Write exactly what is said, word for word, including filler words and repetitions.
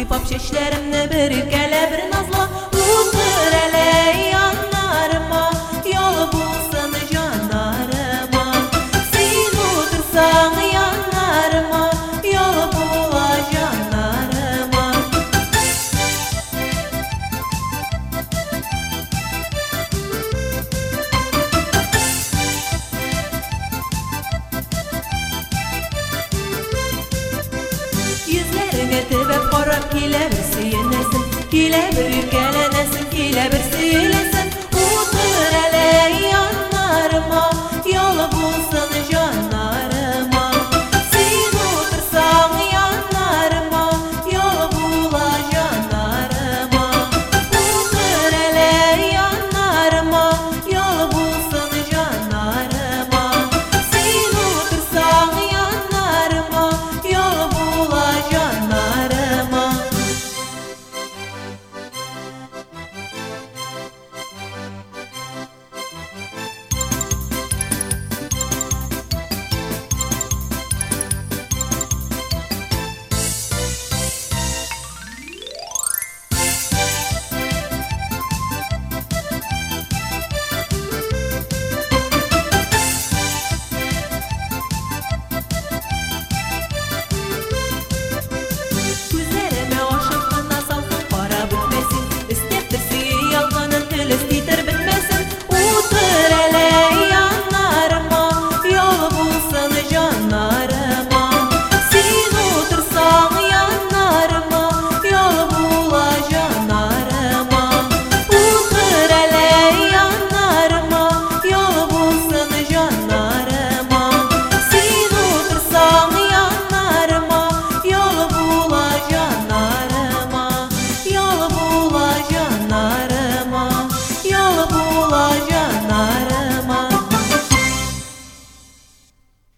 sıypap çeşlerimni bir irkele bir nazla. Otur ele yanlarıma, yol bulsun canlarıma. Sen otursan yanlarıma, yol bula canlarıma. Yüzlerine tebep korap kile bir siyenesin, kile bir ülkelenesin, kile bir silesin. Otur ele yanlarıma,